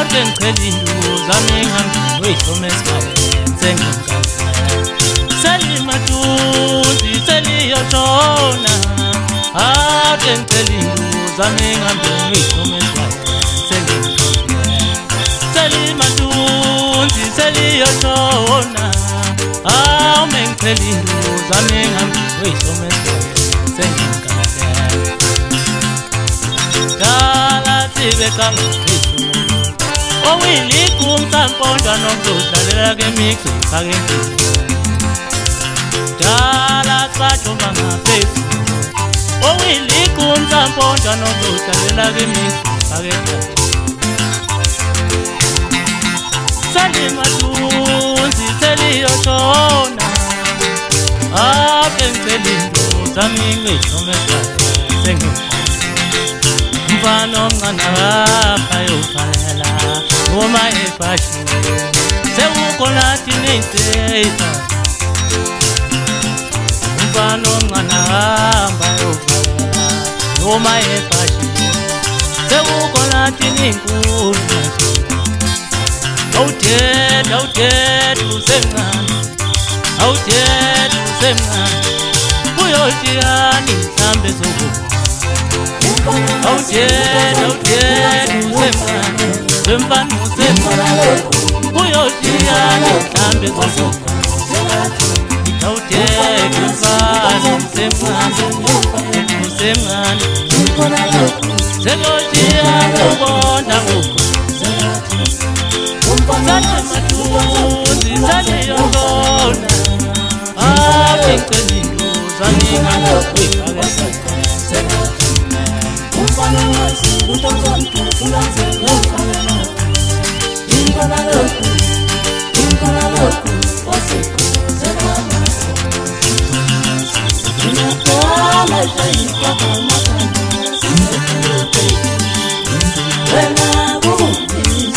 ake ngicela induku zami ngihambe ngiyohloma esigabeni Selimatunzi seliyoshona ake ngicela induku zami ngihambe ngiyohloma esigabeni Selimatunzi seliyoshona ame ngicela induku zami ngihambe ngiyohloma esigabeni Dala tibe kamisisu Owili kumtamponja nokudlalela kemixi kakempilo Dala sachomba ngaphezu Owili kumtamponja nokudlalela kemixi kakempilo Selimatunzi seliyoshona Ake ngicela induku zami ngiyohloma esigabeni Mfano mncane apha yokufalela noma ebhashini sewukhona thina inseyisa Mfano mncane apha yokufalela noma ebhashini sewukhona thina inkulu Awuthetha usemncane Awuthetha usemncane Kuyothiyani mhlambe sokuba Awuthetha usemncane Semfana Kuyothiyani mhlambe sokuba Awuthetha usemncane Selothiyani ubona ngoko Selimatunzi seliyobona Ake ngicela induku zami ngihambe ngiyohloma esigabeni Umfana wasi utozonke ulanzele ufanele Inkona lokhu wasikuze kama Inakala shayika kama Wena bubi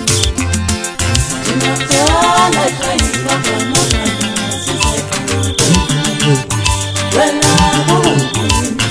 Inakala shayika kama Wena bubi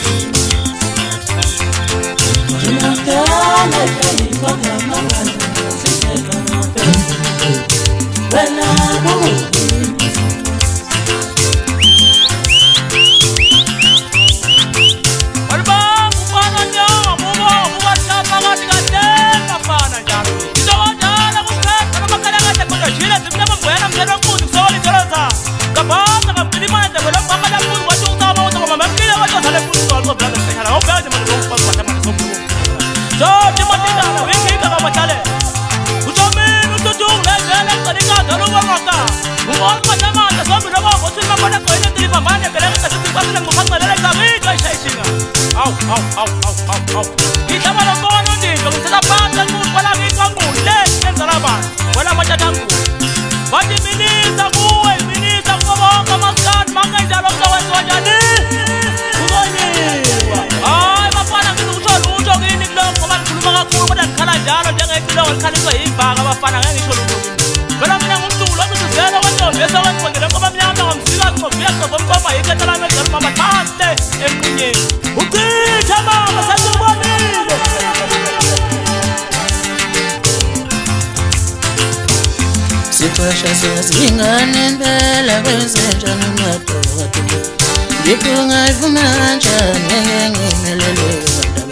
Singane impela kwenzenjani madoda Ngikungayivuma kanjani ngimelele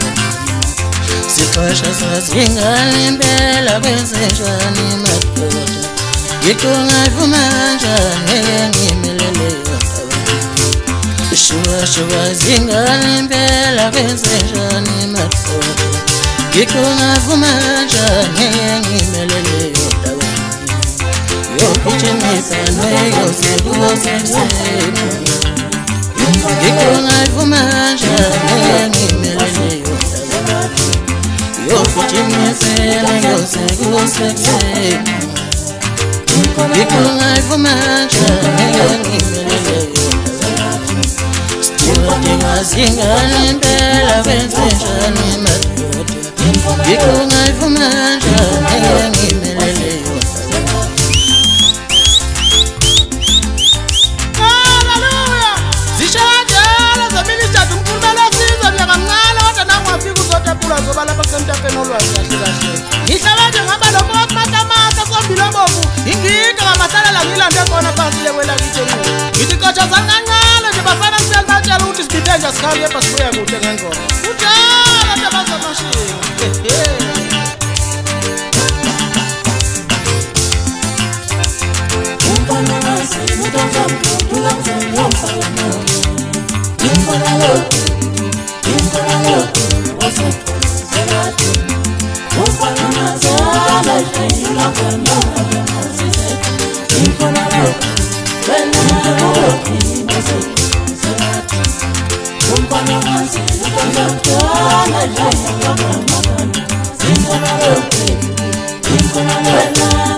Sixesha singane impela kwenzenjani madoda Ngikungayivuma kanjani ngimelele Shuwa zingane impela kwenzenjani madoda Ngikungayivuma kanjani ngimelele Yokuchemisa yosekusekuseni Ngikungayivuma kanjani ngimelele Yokuchemisa yosekusekuseni Ngikungayivuma kanjani ngimelele Sidinga zingane impela kwenzenjani madoda Ngikungayivuma kanjani ngimelele Zoba lapha semtapeni olwazi kahle kahle. Ngihlabaje ngaba lo Singachaza kancane nje bafana ngicela batshela ukuthi sibide nje sikhali epha sibuya kude ngengoma. Utshela nje bazamashinga. Since